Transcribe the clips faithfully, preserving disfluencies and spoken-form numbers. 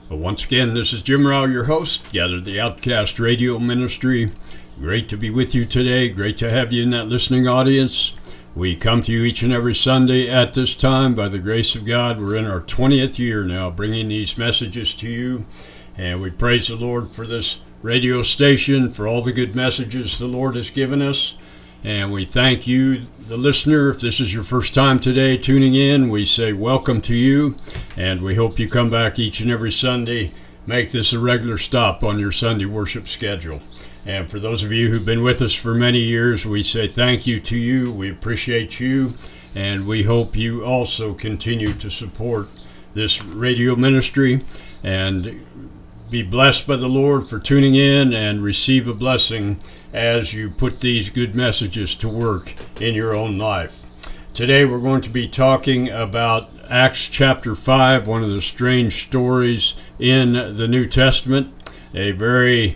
Well, once again, this is Jim Rao, your host, Gather the Outcast Radio Ministry. Great to be with you today. Great to have you in that listening audience. We come to you each and every Sunday at this time. By the grace of God, we're in our twentieth year now, bringing these messages to you. And we praise the Lord for this radio station, for all the good messages the Lord has given us. And we thank you, the listener. If this is your first time today tuning in, we say welcome to you. And we hope you come back each and every Sunday. Make this a regular stop on your Sunday worship schedule. And for those of you who've been with us for many years, we say thank you to you. We appreciate you. And we hope you also continue to support this radio ministry and be blessed by the Lord for tuning in and receive a blessing as you put these good messages to work in your own life. Today we're going to be talking about Acts chapter five, one of the strange stories in the New Testament. A very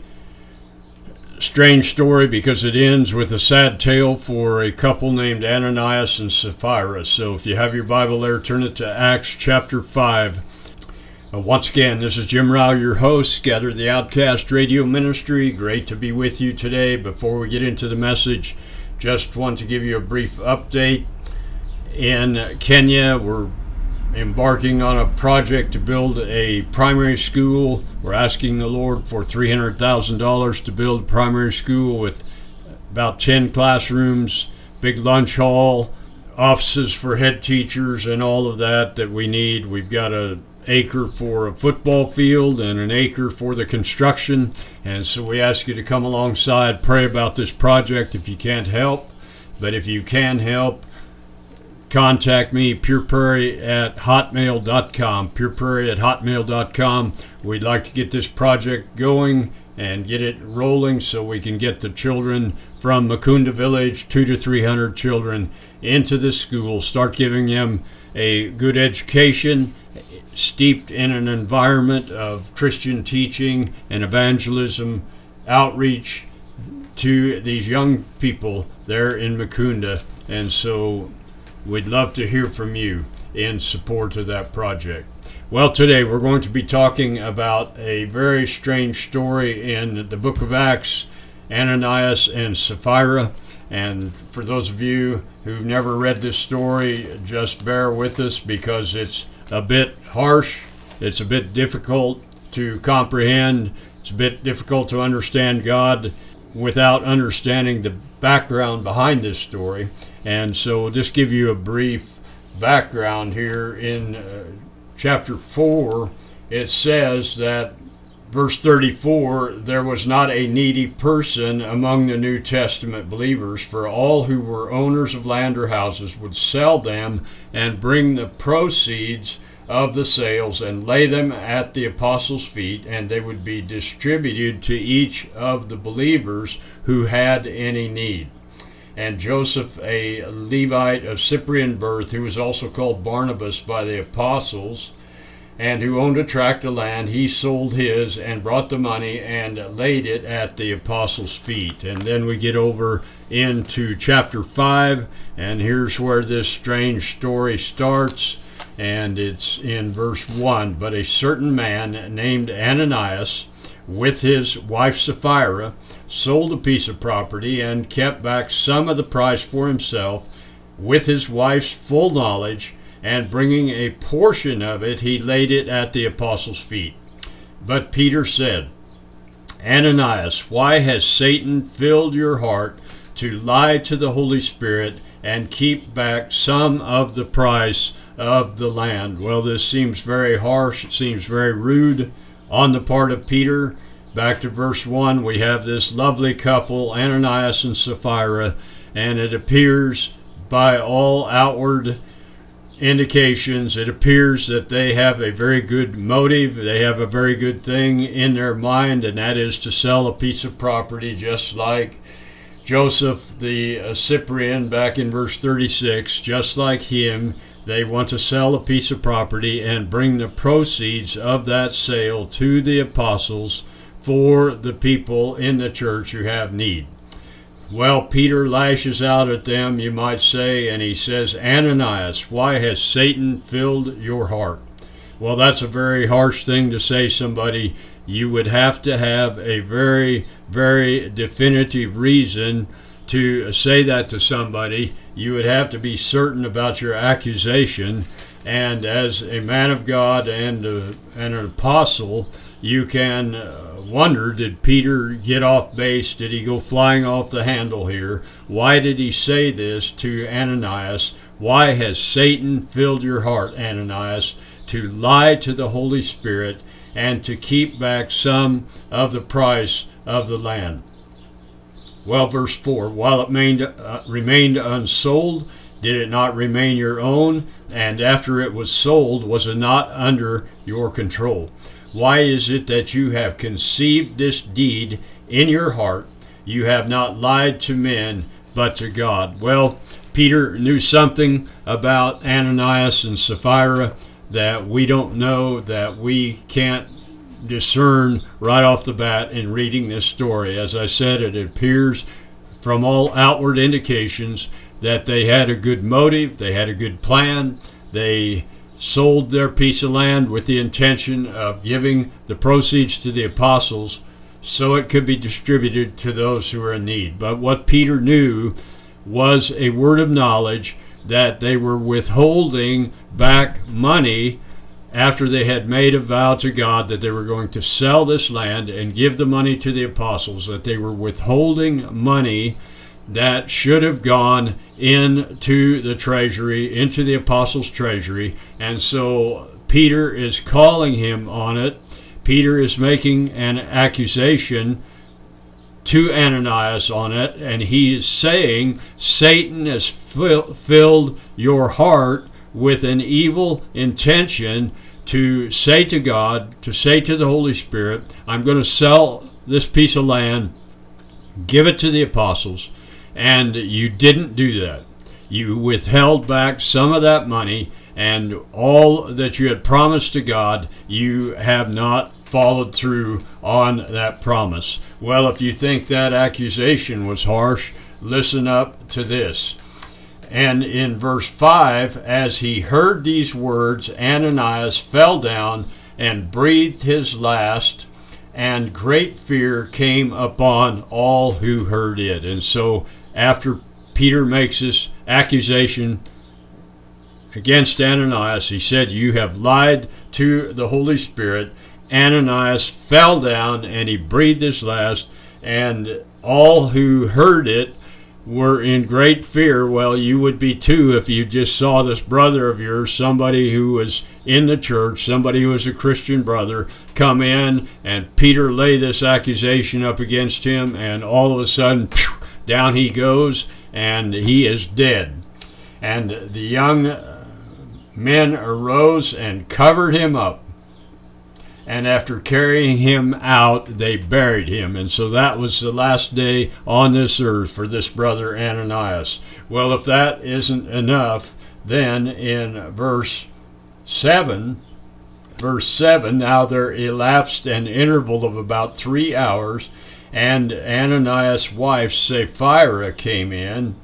strange story because it ends with a sad tale for a couple named Ananias and Sapphira. So if you have your Bible there, turn it to Acts chapter five. Uh, once again, this is Jim Rao, your host, Gather the Outcast Radio Ministry. Great to be with you today. Before we get into the message, just want to give you a brief update. In Kenya, we're embarking on a project to build a primary school. We're asking the Lord for three hundred thousand dollars to build a primary school with about ten classrooms, big lunch hall, offices for head teachers, and all of that that we need. We've got an acre for a football field and an acre for the construction. And so we ask you to come alongside, pray about this project if you can't help. But if you can help, contact me, pureprairie at hotmail dot com, pureprairie at hotmail dot com. We'd like to get this project going and get it rolling so we can get the children from Mukunda Village, two to three hundred children, into the school, start giving them a good education, steeped in an environment of Christian teaching and evangelism, outreach to these young people there in Mukunda. And so we'd love to hear from you in support of that project. Well, today we're going to be talking about a very strange story in the book of Acts, Ananias and Sapphira. And for those of you who've never read this story, just bear with us because it's a bit harsh, it's a bit difficult to comprehend, it's a bit difficult to understand God without understanding the background behind this story. And so we'll just give you a brief background here. In uh, chapter four, it says that, verse thirty-four, there was not a needy person among the New Testament believers, for all who were owners of land or houses would sell them and bring the proceeds of the sales and lay them at the apostles' feet, and they would be distributed to each of the believers who had any need. And Joseph, a Levite of Cyprian birth, who was also called Barnabas by the apostles, and who owned a tract of land, he sold his and brought the money and laid it at the apostles' feet. And then we get over into chapter five, and here's where this strange story starts. And it's in verse one. But a certain man named Ananias, with his wife Sapphira, sold a piece of property and kept back some of the price for himself with his wife's full knowledge, and bringing a portion of it, he laid it at the apostles' feet. But Peter said, Ananias, why has Satan filled your heart to lie to the Holy Spirit and keep back some of the price of the land? Well, this seems very harsh. It seems very rude on the part of Peter. Back to verse one, we have this lovely couple, Ananias and Sapphira, and it appears by all outward indications, it appears that they have a very good motive. They have a very good thing in their mind, and that is to sell a piece of property, just like Joseph the uh, Cyprian back in verse thirty-six. Just like him, they want to sell a piece of property and bring the proceeds of that sale to the apostles for the people in the church who have need. Well, Peter lashes out at them, you might say, and he says, Ananias, why has Satan filled your heart? Well, that's a very harsh thing to say somebody. You would have to have a very, very definitive reason to say that to somebody. You would have to be certain about your accusation. And as a man of God and, a, and an apostle, you can uh, wonder, did Peter get off base? Did he go flying off the handle here? Why did he say this to Ananias? Why has Satan filled your heart, Ananias, to lie to the Holy Spirit and to keep back some of the price of the land? Well, verse four, while it remained, uh, remained unsold, did it not remain your own? And after it was sold, was it not under your control? Why is it that you have conceived this deed in your heart? You have not lied to men, but to God. Well, Peter knew something about Ananias and Sapphira that we don't know, that we can't discern right off the bat in reading this story. As I said, it appears from all outward indications that they had a good motive, they had a good plan, they sold their piece of land with the intention of giving the proceeds to the apostles so it could be distributed to those who are in need. But what Peter knew was a word of knowledge that they were withholding back money after they had made a vow to God that they were going to sell this land and give the money to the apostles, that they were withholding money that should have gone into the treasury, into the apostles' treasury. And so Peter is calling him on it. Peter is making an accusation to Ananias on it, and he is saying, Satan has fill, filled your heart with an evil intention to say to God, to say to the Holy Spirit, I'm going to sell this piece of land, give it to the apostles, and you didn't do that. You withheld back some of that money, and all that you had promised to God, you have not followed through on that promise. Well, if you think that accusation was harsh, listen up to this. And in verse five, as he heard these words, Ananias fell down and breathed his last, and great fear came upon all who heard it. And so after Peter makes this accusation against Ananias, he said, you have lied to the Holy Spirit. Ananias fell down and he breathed his last, and all who heard it were in great fear. Well, you would be too if you just saw this brother of yours, somebody who was in the church, somebody who was a Christian brother, come in and Peter lay this accusation up against him, and all of a sudden, phew, down he goes and he is dead. And the young men arose and covered him up. And after carrying him out, they buried him. And so that was the last day on this earth for this brother Ananias. Well, if that isn't enough, then in verse seven, verse seven, now there elapsed an interval of about three hours, and Ananias' wife Sapphira came in,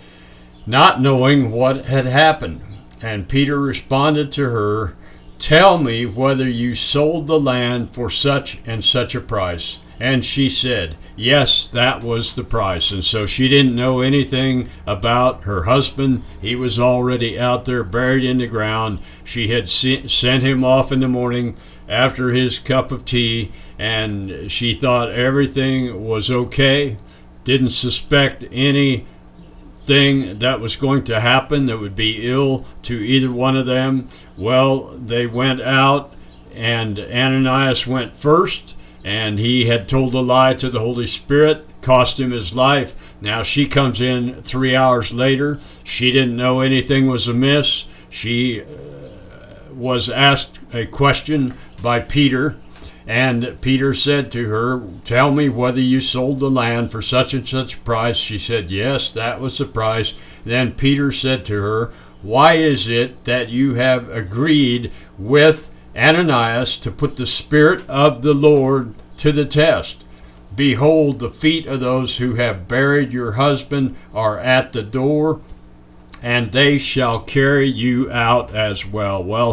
not knowing what had happened. And Peter responded to her, tell me whether you sold the land for such and such a price. And she said, yes, that was the price. And so she didn't know anything about her husband. He was already out there buried in the ground. She had sent him off in the morning after his cup of tea, and she thought everything was okay, didn't suspect any thing that was going to happen that would be ill to either one of them. Well, they went out, and Ananias went first, and he had told a lie to the Holy Spirit, cost him his life. Now she comes in three hours later. She didn't know anything was amiss. She uh, was asked a question by Peter, and Peter said to her, tell me whether you sold the land for such and such a price. She said, yes, that was the price. Then Peter said to her, why is it that you have agreed with Ananias to put the Spirit of the Lord to the test? Behold, the feet of those who have buried your husband are at the door, and they shall carry you out as well. Well,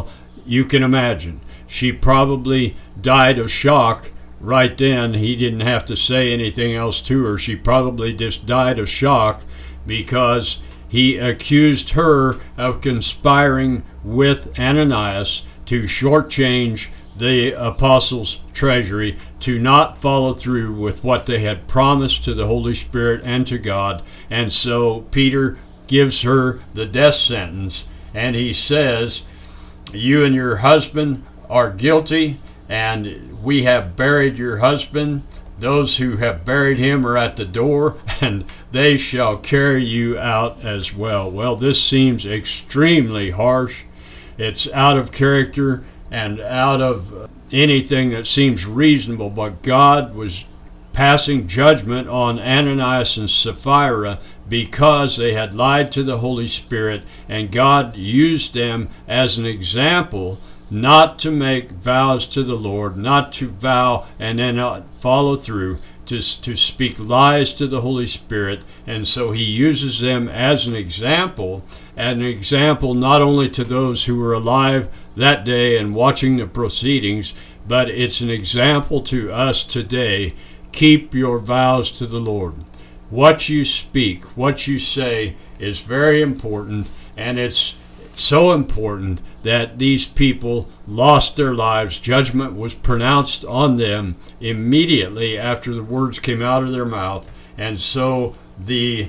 you can imagine, she probably died of shock right then. He didn't have to say anything else to her. She probably just died of shock because he accused her of conspiring with Ananias to shortchange the apostles' treasury, to not follow through with what they had promised to the Holy Spirit and to God. And so Peter gives her the death sentence, and he says, you and your husband are guilty, and we have buried your husband. Those who have buried him are at the door, and they shall carry you out as well. Well, this seems extremely harsh. It's out of character and out of anything that seems reasonable, but God was passing judgment on Ananias and Sapphira because they had lied to the Holy Spirit, and God used them as an example not to make vows to the Lord, not to vow and then not follow through, to, to speak lies to the Holy Spirit. And so he uses them as an example, and an example not only to those who were alive that day and watching the proceedings, but it's an example to us today. Keep your vows to the Lord. What you speak, what you say is very important, and it's so important that these people lost their lives. Judgment was pronounced on them immediately after the words came out of their mouth. And so the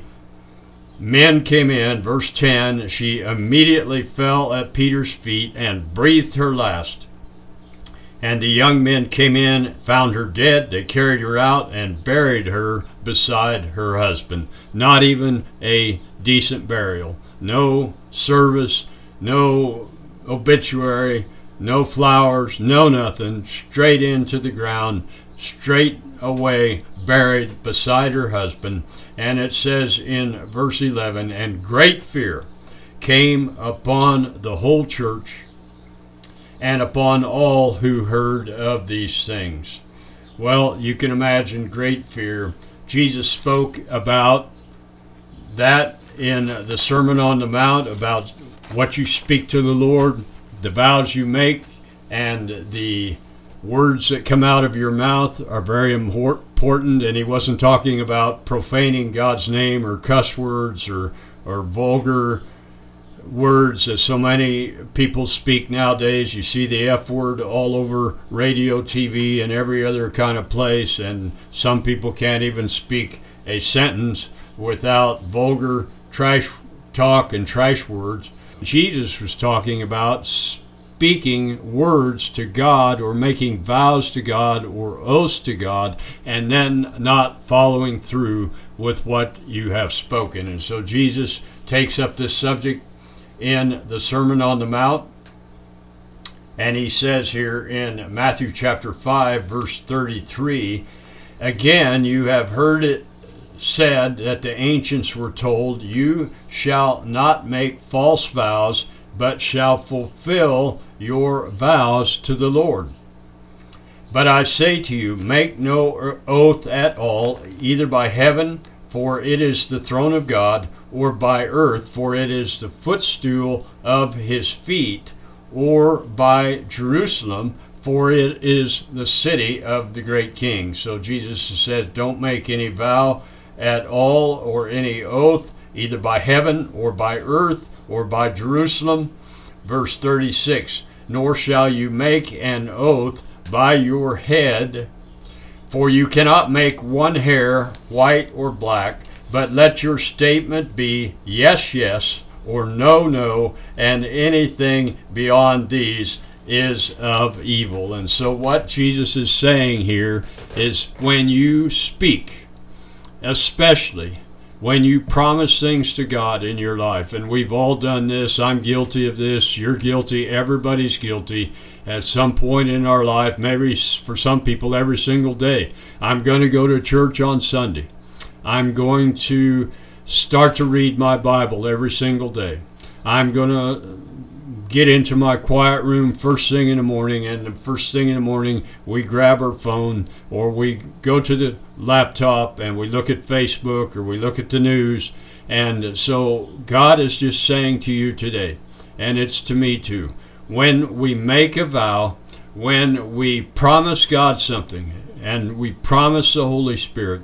men came in, verse ten, she immediately fell at Peter's feet and breathed her last. And the young men came in, found her dead. They carried her out and buried her beside her husband. Not even a decent burial. No service, no obituary, no flowers, no nothing. Straight into the ground, straight away, buried beside her husband. And it says in verse eleven, and great fear came upon the whole church and upon all who heard of these things. Well, you can imagine great fear. Jesus spoke about that in the Sermon on the Mount, about what you speak to the Lord, the vows you make, and the words that come out of your mouth are very important. And he wasn't talking about profaning God's name or cuss words or, or vulgar words as so many people speak nowadays. You see the F word all over radio, T V, and every other kind of place, and some people can't even speak a sentence without vulgar trash talk and trash words. Jesus was talking about speaking words to God, or making vows to God or oaths to God, and then not following through with what you have spoken. And so Jesus takes up this subject in the Sermon on the Mount, and he says here in Matthew chapter five, verse thirty-three, again, you have heard it said that the ancients were told, you shall not make false vows, but shall fulfill your vows to the Lord. But I say to you, make no oath at all, either by heaven, for it is the throne of God, or by earth, for it is the footstool of his feet, or by Jerusalem, for it is the city of the great king. So Jesus says, don't make any vow at all, or any oath, either by heaven, or by earth, or by Jerusalem. Verse thirty-six, nor shall you make an oath by your head, for you cannot make one hair white or black, but let your statement be yes, yes, or no, no, and anything beyond these is of evil. And so what Jesus is saying here is, when you speak, especially when you promise things to God in your life, and we've all done this, I'm guilty of this, you're guilty, everybody's guilty at some point in our life, maybe for some people every single day. I'm going to go to church on Sunday. I'm going to start to read my Bible every single day. I'm going to get into my quiet room first thing in the morning, and the first thing in the morning we grab our phone, or we go to the laptop and we look at Facebook, or we look at the news. And so God is just saying to you today, and it's to me too, when we make a vow, when we promise God something, and we promise the Holy Spirit,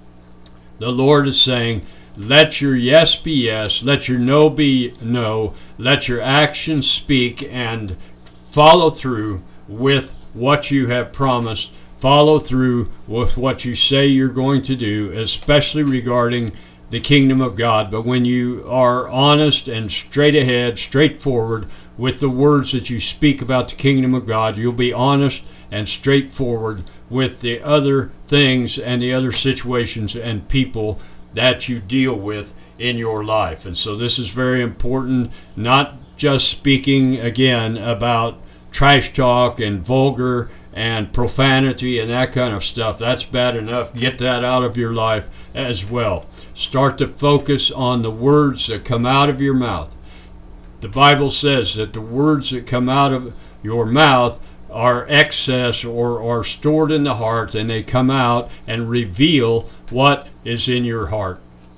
the Lord is saying, let your yes be yes, let your no be no, let your actions speak, and follow through with what you have promised. Follow through with what you say you're going to do, especially regarding the kingdom of God. But when you are honest and straight ahead, straightforward with the words that you speak about the kingdom of God, you'll be honest and straightforward with the other things and the other situations and people that you deal with in your life. And so this is very important, not just speaking again about trash talk and vulgar and profanity and that kind of stuff. That's bad enough. Get that out of your life as well. Start to focus on the words that come out of your mouth. The Bible says that the words that come out of your mouth are excess or are stored in the heart, and they come out and reveal what is in your heart.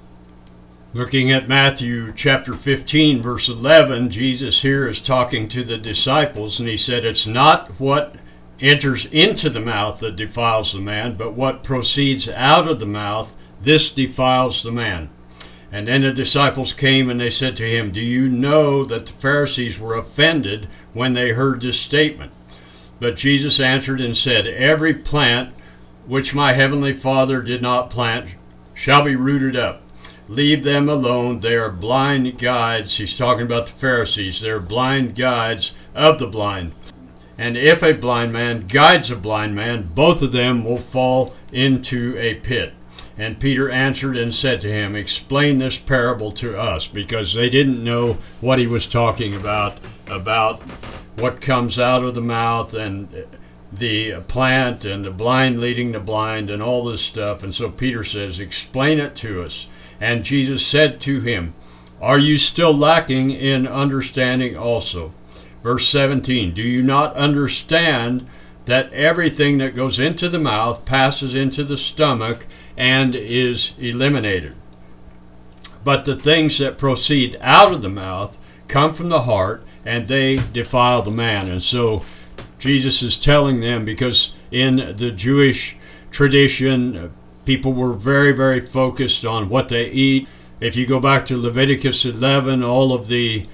Looking at Matthew chapter fifteen, verse eleven, Jesus here is talking to the disciples, and he said, it's not what enters into the mouth that defiles the man, but what proceeds out of the mouth, this defiles the man. And then the disciples came and they said to him, do you know that the Pharisees were offended when they heard this statement? But Jesus answered and said, every plant which my heavenly Father did not plant shall be rooted up. Leave them alone. They are blind guides. He's talking about the Pharisees. They're blind guides of the blind. And if a blind man guides a blind man, both of them will fall into a pit. And Peter answered and said to him, explain this parable to us, because they didn't know what he was talking about, about what comes out of the mouth and the plant and the blind leading the blind and all this stuff. And so Peter says, explain it to us. And Jesus said to him, are you still lacking in understanding also? Verse seventeen, do you not understand that everything that goes into the mouth passes into the stomach and is eliminated? But the things that proceed out of the mouth come from the heart, and they defile the man. And so Jesus is telling them, because in the Jewish tradition, people were very, very focused on what they eat. If you go back to Leviticus eleven, all of the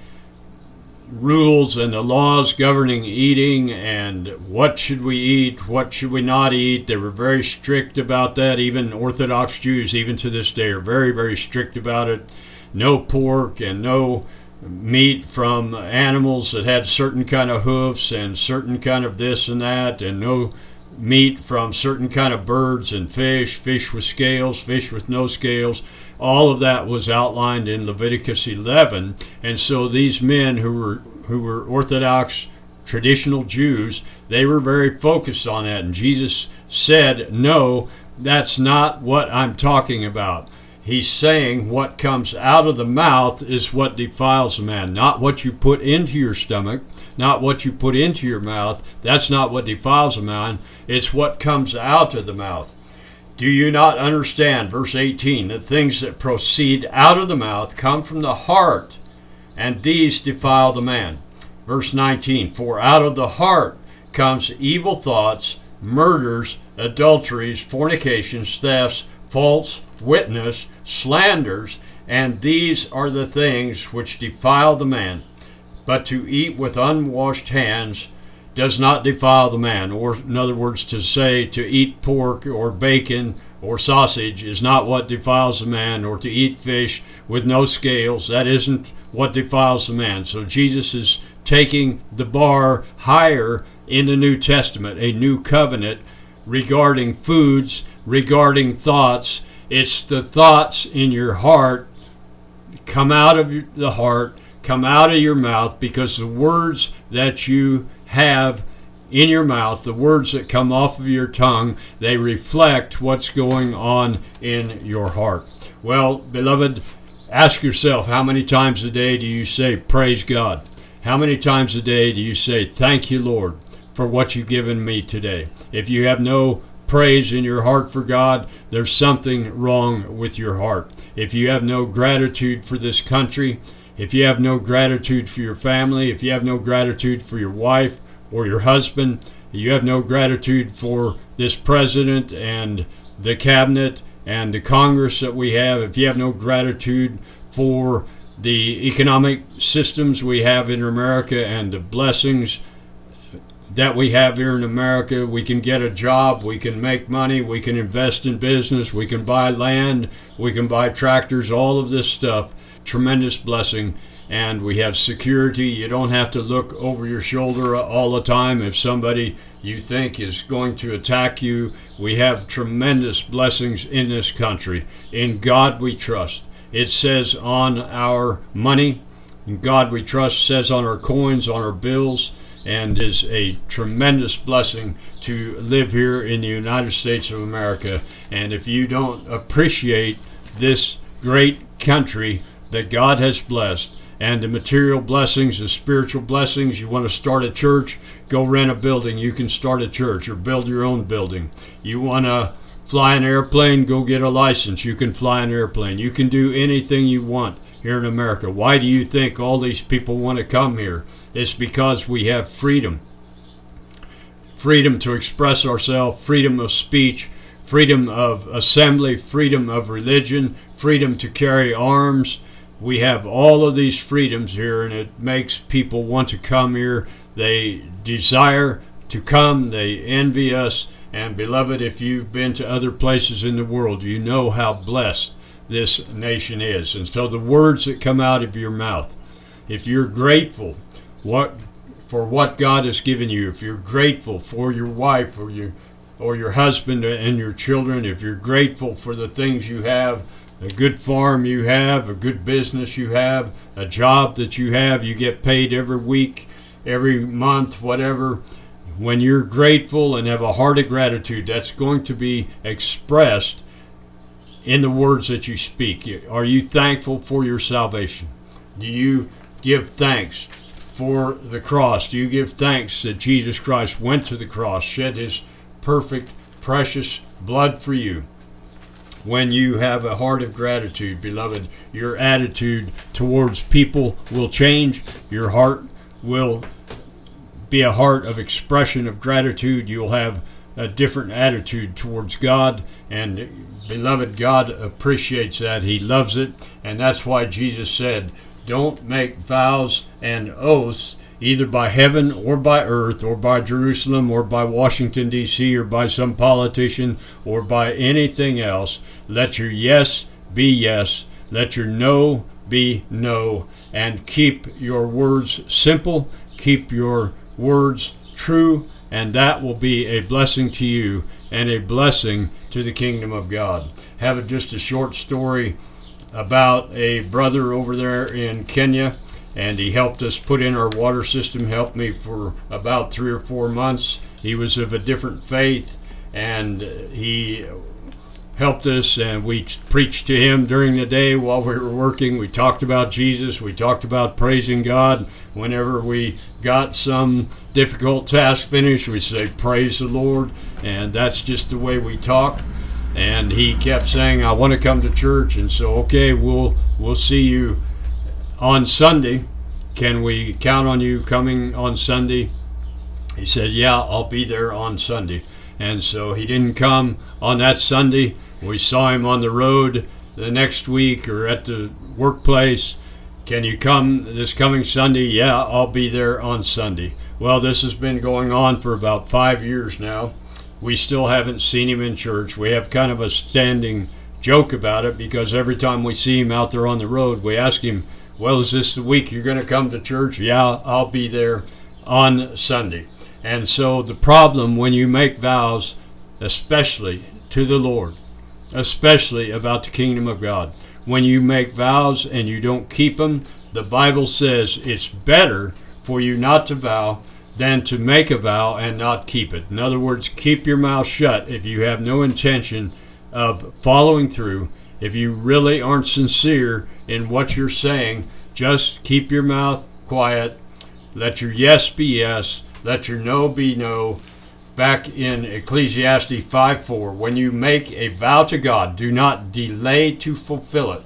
rules and the laws governing eating and what should we eat, what should we not eat, they were very strict about that. Even Orthodox Jews, even to this day, are very, very strict about it. No pork and no meat from animals that had certain kind of hoofs and certain kind of this and that, and no meat from certain kind of birds and fish, fish with scales, fish with no scales. All of that was outlined in Leviticus eleven. And so these men who were who were Orthodox traditional Jews, they were very focused on that. And Jesus said, no, that's not what I'm talking about. He's saying what comes out of the mouth is what defiles a man, not what you put into your stomach, not what you put into your mouth. That's not what defiles a man. It's what comes out of the mouth. Do you not understand, verse eighteen, that things that proceed out of the mouth come from the heart, and these defile the man? Verse nineteen, for out of the heart comes evil thoughts, murders, adulteries, fornications, thefts, false witness, slanders, and these are the things which defile the man. But to eat with unwashed hands does not defile the man. Or, in other words, to say to eat pork or bacon or sausage is not what defiles the man, or to eat fish with no scales, that isn't what defiles the man. So Jesus is taking the bar higher in the New Testament, a new covenant regarding foods, regarding thoughts. It's the thoughts in your heart come out of the heart, come out of your mouth, because the words that you have in your mouth, the words that come off of your tongue, they reflect what's going on in your heart. Well, beloved, ask yourself, how many times a day do you say, praise God? How many times a day do you say, thank you, Lord, for what you've given me today? If you have no praise in your heart for God, there's something wrong with your heart. If you have no gratitude for this country, If you have no gratitude for your family, if you have no gratitude for your wife or your husband, you have no gratitude for this president and the cabinet and the Congress that we have, if you have no gratitude for the economic systems we have in America and the blessings that we have here in America, we can get a job, we can make money, we can invest in business, we can buy land, we can buy tractors, all of this stuff, tremendous blessing. And we have security. You don't have to look over your shoulder all the time if somebody you think is going to attack you. We have tremendous blessings in this country. In God we trust. It says on our money, in God we trust, says on our coins, on our bills, and is a tremendous blessing to live here in the United States of America. And if you don't appreciate this great country that God has blessed, and the material blessings, the spiritual blessings, you want to start a church, go rent a building. You can start a church or build your own building. You want to fly an airplane, go get a license. You can fly an airplane. You can do anything you want here in America. Why do you think all these people want to come here? It's because we have freedom. Freedom to express ourselves, freedom of speech, freedom of assembly, freedom of religion, freedom to carry arms. We have all of these freedoms here, and it makes people want to come here. They desire to come. They envy us. And beloved, if you've been to other places in the world, you know how blessed this nation is. And so the words that come out of your mouth, if you're grateful what for what God has given you, if you're grateful for your wife or your or your husband and your children, if you're grateful for the things you have, a good farm you have, a good business you have, a job that you have, you get paid every week, every month, whatever. When you're grateful and have a heart of gratitude, that's going to be expressed in the words that you speak. Are you thankful for your salvation? Do you give thanks for the cross? Do you give thanks that Jesus Christ went to the cross, shed his perfect, precious blood for you? When you have a heart of gratitude, beloved, your attitude towards people will change. Your heart will be a heart of expression of gratitude. You'll have a different attitude towards God. And beloved, God appreciates that. He loves it. And that's why Jesus said, don't make vows and oaths either by heaven or by earth or by Jerusalem or by Washington, D C or by some politician or by anything else. Let your yes be yes. Let your no be no. And keep your words simple. Keep your words true. And that will be a blessing to you and a blessing to the kingdom of God. Have just a short story about a brother over there in Kenya. And he helped us put in our water system, helped me for about three or four months. He was of a different faith, and he helped us, and we preached to him during the day while we were working. We talked about Jesus. We talked about praising God. Whenever we got some difficult task finished, we say, praise the Lord, and that's just the way we talk. And he kept saying, I want to come to church, and so, okay, we'll we'll see you on Sunday. Can we count on you coming on Sunday? He said, yeah, I'll be there on Sunday. And so he didn't come on that Sunday. We saw him on the road the next week or at the workplace. Can you come this coming Sunday? Yeah, I'll be there on Sunday. Well, this has been going on for about five years now. We still haven't seen him in church. We have kind of a standing joke about it because every time we see him out there on the road, we ask him, well, is this the week you're going to come to church? Yeah, I'll be there on Sunday. And so the problem when you make vows, especially to the Lord, especially about the kingdom of God, when you make vows and you don't keep them, the Bible says it's better for you not to vow than to make a vow and not keep it. In other words, keep your mouth shut if you have no intention of following through. If you really aren't sincere in what you're saying, just keep your mouth quiet. Let your yes be yes. Let your no be no. Back in Ecclesiastes five four, when you make a vow to God, do not delay to fulfill it.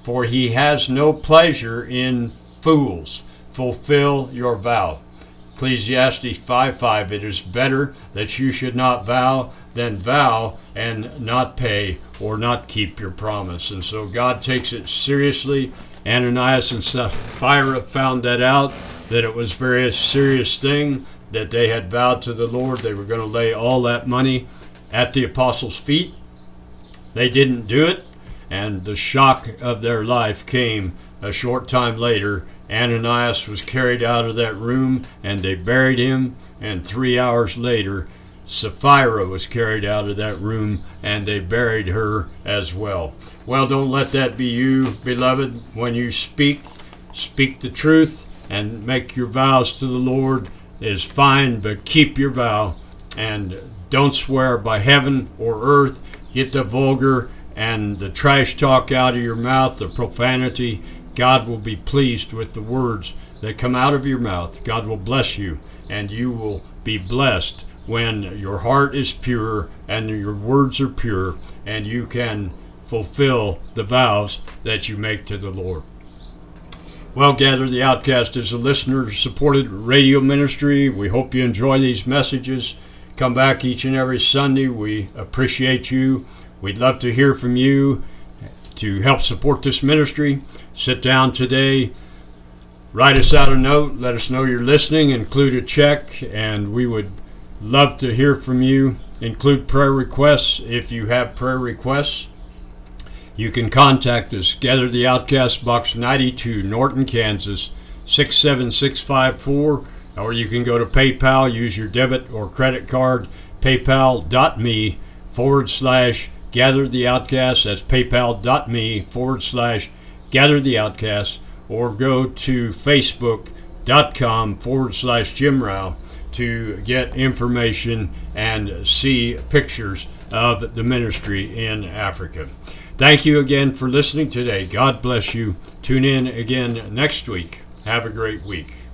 for he has no pleasure in fools. Fulfill your vow. Ecclesiastes five five, it is better that you should not vow than vow and not pay or not keep your promise. And so God takes it seriously. Ananias and Sapphira found that out, that it was a very serious thing, that they had vowed to the Lord they were going to lay all that money at the apostles' feet. They didn't do it, and the shock of their life came a short time later. Ananias was carried out of that room, and they buried him, and three hours later, Sapphira was carried out of that room, and they buried her as well. Well, don't let that be you, beloved. When you speak, speak the truth, and make your vows to the Lord is fine, but keep your vow, and don't swear by heaven or earth. Get the vulgar and the trash talk out of your mouth, the profanity. God will be pleased with the words that come out of your mouth. God will bless you, and you will be blessed when your heart is pure and your words are pure, and you can fulfill the vows that you make to the Lord. Well, Gather the Outcast is a listener-supported radio ministry. We hope you enjoy these messages. Come back each and every Sunday. We appreciate you. We'd love to hear from you to help support this ministry. Sit down today, write us out a note, let us know you're listening, include a check, and we would love to hear from you. Include prayer requests if you have prayer requests. You can contact us, Gather the Outcast, Box ninety-two, Norton, Kansas, six seven six five four, or you can go to PayPal, use your debit or credit card, paypal.me forward slash Gather the Outcast. That's paypal.me forward slash Gather the Outcast, or go to facebook.com forward slash Jim Rao to get information and see pictures of the ministry in Africa. Thank you again for listening today. God bless you. Tune in again next week. Have a great week.